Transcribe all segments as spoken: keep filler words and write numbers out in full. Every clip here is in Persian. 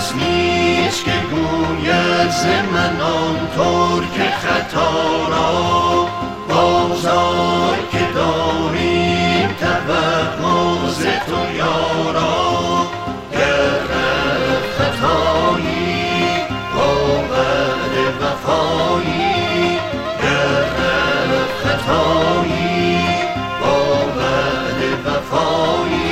کس نیست که گوید ز من آن ترک خطا را. بازآی که داریم توقع ز تو یارا، گر خطایی با وعده وفایی، گر خطایی با وعده وفایی.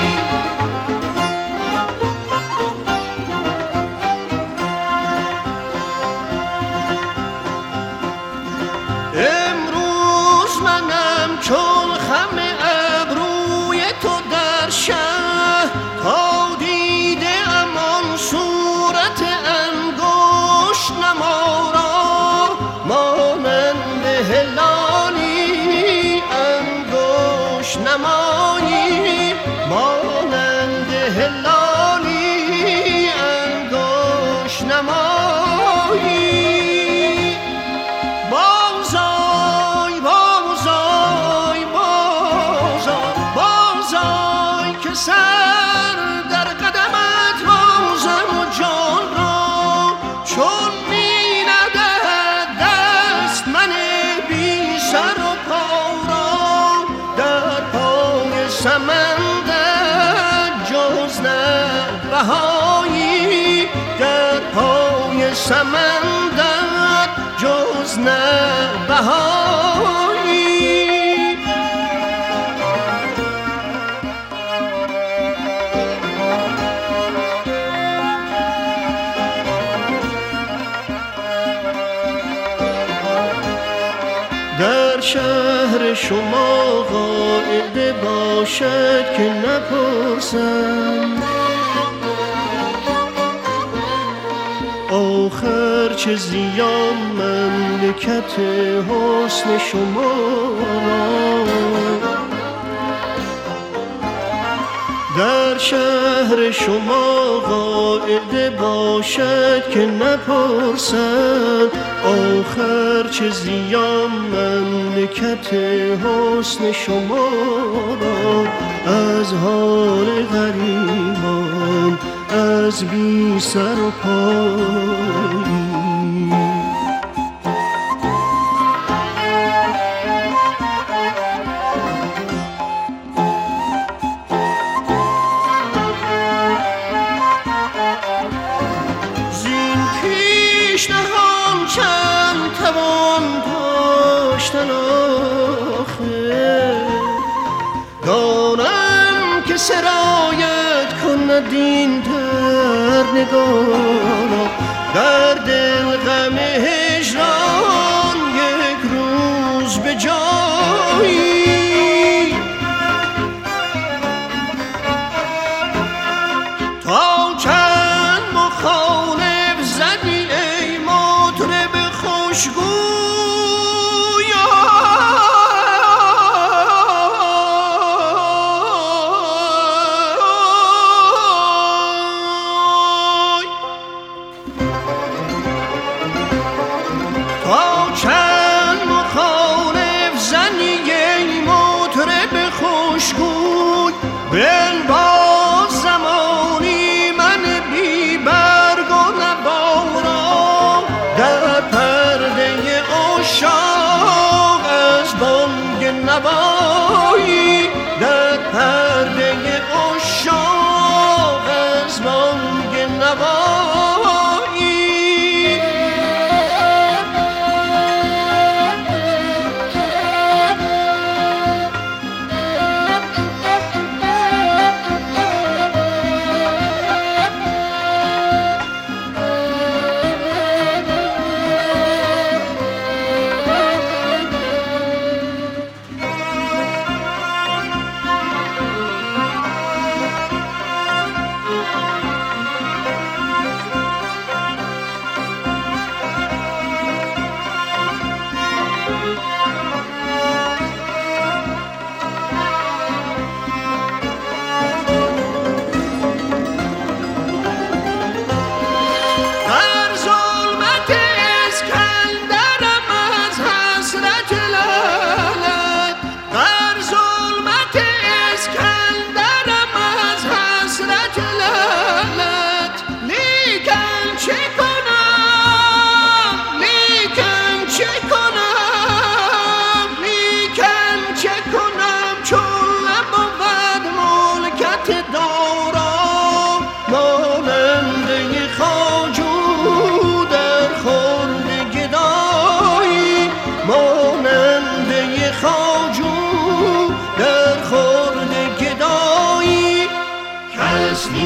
امروز منم چون خم ابروی تو در شهر، تا دیده ام آن صورت انگشت نما را. مانند هلالی انگشت نمایی، مانند هلالی انگشت نمایی. بازآی بازآی بازآی بازآی که سر در قدمت بازم و جان را. چون می ندهد دست من بی سر و پا را، در پای سمندت جز نه بهایی، در پای سمندت جز نه بهایی. در شهر شما قاعده باشد که نپرسم آخر چه زیان مملکت حسن شما را. در شهر شما قاعده باشد که نپرسند آخر چه زیان مملکت حسن شما را. از حال غریبان از بی سر و پایی. زین پیش نهان چند توان داشتن آخر، دانم که سرایت کند این در نگارا. در دل غم هجران یک روز به جایی، تا چند مخالف زدی ای مطرب خوشگو.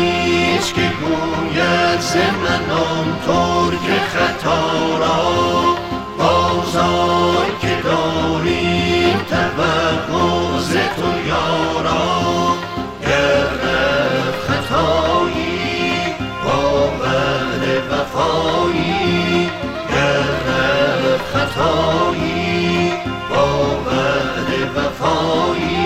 نیست که گوید ز من آن ترک خطا را، بازآی که داریم توقع ز تو یارا. گر رفت خطایی با وعده وفایی، گر رفت خطایی با وعده وفایی،